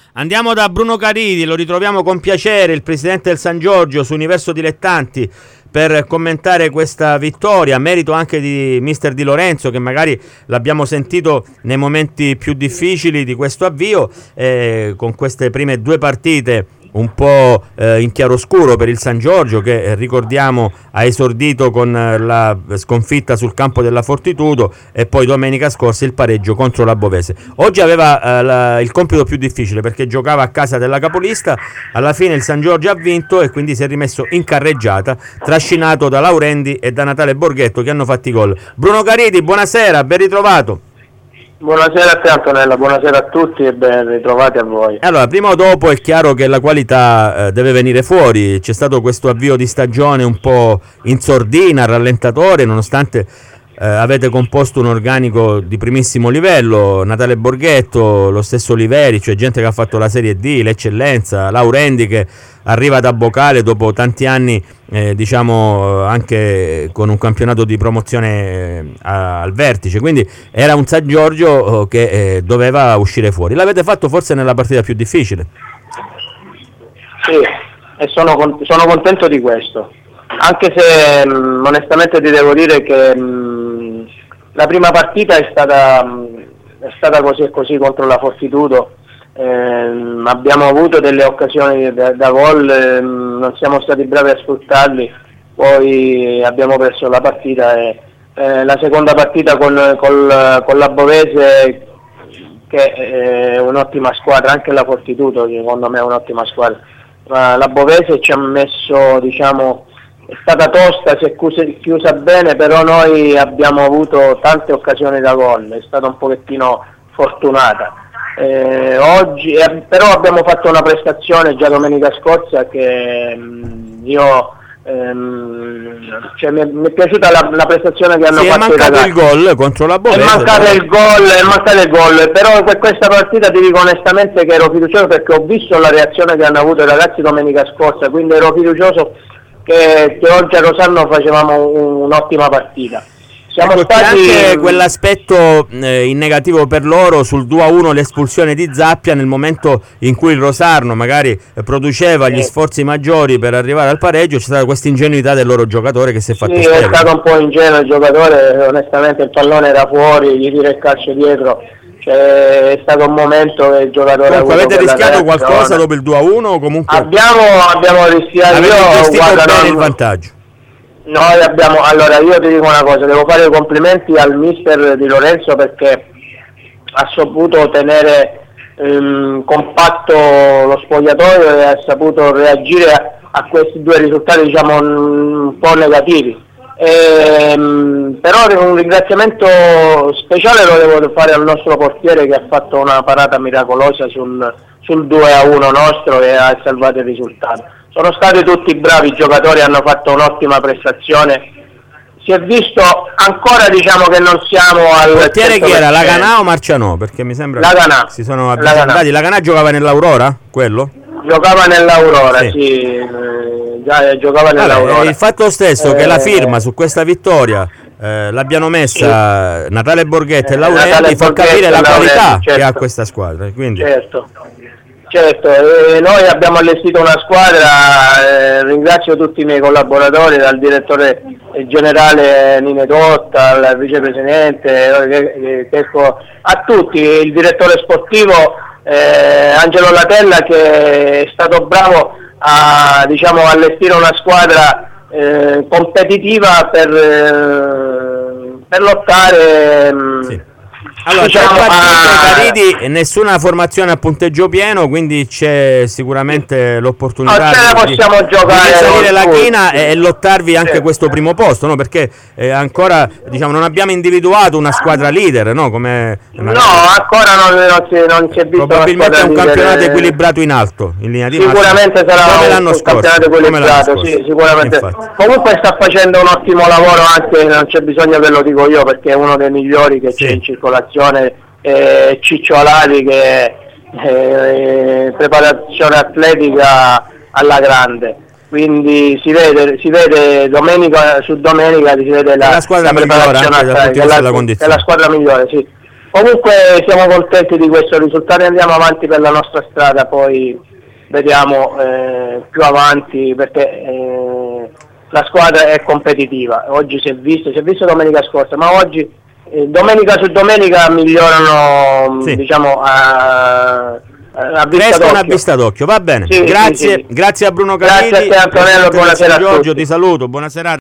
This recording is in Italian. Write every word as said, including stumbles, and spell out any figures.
Andiamo da Bruno Caridi, lo ritroviamo con piacere, il presidente del San Giorgio su Universo Dilettanti, per commentare questa vittoria, merito anche di mister Di Lorenzo, che magari l'abbiamo sentito nei momenti più difficili di questo avvio, eh, con queste prime due partite un po' eh, in chiaroscuro per il San Giorgio, che eh, ricordiamo ha esordito con eh, la sconfitta sul campo della Fortitudo e poi domenica scorsa il pareggio contro la Bovese. Oggi aveva eh, la, il compito più difficile perché giocava a casa della capolista. Alla fine il San Giorgio ha vinto e quindi si è rimesso in carreggiata, trascinato da Laurendi e da Natale Borghetto, che hanno fatto i gol. Bruno Caridi, buonasera, ben ritrovato. Buonasera a te Antonella, buonasera a tutti e ben ritrovati a voi. Allora, prima o dopo è chiaro che la qualità eh, deve venire fuori. C'è stato questo avvio di stagione un po' in sordina, rallentatore, nonostante eh, avete composto un organico di primissimo livello. Natale Borghetto, lo stesso Oliveri, cioè gente che ha fatto la Serie D, l'eccellenza, Laurendi che arriva da Bocale dopo tanti anni, eh, diciamo anche con un campionato di promozione eh, al vertice, quindi era un San Giorgio eh, che eh, doveva uscire fuori. L'avete fatto forse nella partita più difficile. Sì, e sono, con- sono contento di questo, anche se mh, onestamente ti devo dire che mh, la prima partita è stata, mh, è stata così e così contro la Fortitudo. Eh, abbiamo avuto delle occasioni da, da gol, eh, non siamo stati bravi a sfruttarli, poi abbiamo perso la partita e eh, la seconda partita con, col, con la Bovese, che è un'ottima squadra, anche la Fortitudo secondo me è un'ottima squadra, ma la Bovese ci ha messo, diciamo, è stata tosta, si è chiusa, chiusa bene, però noi abbiamo avuto tante occasioni da gol, è stata un pochettino fortunata. Eh, oggi eh, però abbiamo fatto una prestazione già domenica scorsa che mh, io ehm, cioè, mi, è, mi è piaciuta la, la prestazione che hanno sì, fatto i ragazzi. È mancato il gol contro la Bovese. È mancato il gol, è mancato il gol, però per questa partita ti dico onestamente che ero fiducioso perché ho visto la reazione che hanno avuto i ragazzi domenica scorsa, quindi ero fiducioso che, che oggi a Rosarno facevamo un, un'ottima partita. Siamo ecco, stati... c'è anche quell'aspetto eh, in negativo per loro sul due a uno, l'espulsione di Zappia nel momento in cui il Rosarno magari eh, produceva gli sì. sforzi maggiori per arrivare al pareggio. C'è stata questa ingenuità del loro giocatore che si è fatto sì, spiegare. È stato un po' ingenuo il giocatore, onestamente il pallone era fuori, gli tira il calcio dietro, cioè, è stato un momento che il giocatore comunque, ha avuto avete rischiato reazione. qualcosa dopo il due a uno o comunque abbiamo, abbiamo rischiato, avete io gestito guarda, bene non... il vantaggio? Noi abbiamo, allora io ti dico una cosa, devo fare i complimenti al mister Di Lorenzo perché ha saputo tenere ehm, compatto lo spogliatoio e ha saputo reagire a, a questi due risultati, diciamo, un po' negativi. Ehm, però un ringraziamento speciale lo devo fare al nostro portiere che ha fatto una parata miracolosa sul, sul due a uno nostro e ha salvato il risultato. Sono stati tutti bravi, i giocatori hanno fatto un'ottima prestazione, si è visto ancora, diciamo che non siamo al portiere chi era, Laganà o Marcianò? Perché mi sembra Laganà. che si sono avvicendati. Laganà giocava nell'Aurora, quello? Giocava nell'Aurora, sì, sì. sì eh, già, giocava nell'Aurora. Vabbè, il fatto stesso eh, che la firma su questa vittoria eh, l'abbiano messa sì. Natale Borghetto e Laurendi, fa capire la qualità certo. che ha questa squadra. Quindi... Certo. Certo, eh, noi abbiamo allestito una squadra, eh, ringrazio tutti i miei collaboratori, dal direttore generale Nine Dotta, al vicepresidente, eh, eh, a tutti, il direttore sportivo eh, Angelo Latella che è stato bravo a, diciamo, allestire una squadra eh, competitiva per, eh, per lottare. Sì. Allora, diciamo, c'è partito, a... Caridi, nessuna formazione a punteggio pieno, quindi c'è sicuramente l'opportunità no, di, possiamo di giocare salire la china e, e lottarvi anche sì. questo primo posto, no? Perché eh, ancora, diciamo, non abbiamo individuato una squadra leader, no? Come, no, ancora non, non, si, non si è visto. Probabilmente è un campionato leader. equilibrato in alto, in linea di sicuramente massima. sarà un, l'anno un scorso, campionato equilibrato, sì, sicuramente. Infatti. Comunque sta facendo un ottimo lavoro, anche non c'è bisogno che lo dico io perché è uno dei migliori che sì. c'è in circolazione. Eh, Ciccio Alari che eh, preparazione atletica alla grande, quindi si vede, si vede domenica su domenica si vede la, la squadra la migliore anche dal punto di vista della condizione. È la squadra migliore, sì. Comunque siamo contenti di questo risultato e andiamo avanti per la nostra strada, poi vediamo eh, più avanti, perché eh, la squadra è competitiva. Oggi si è visto, si è visto domenica scorsa, ma oggi eh, domenica su domenica migliorano, sì, diciamo a, a vista d'occhio. a vista d'occhio, va bene. Sì, grazie, sì, sì. grazie a Bruno Camilli. Grazie a te Antonello, buonasera a Giorgio, tutti. ti saluto, buona serata.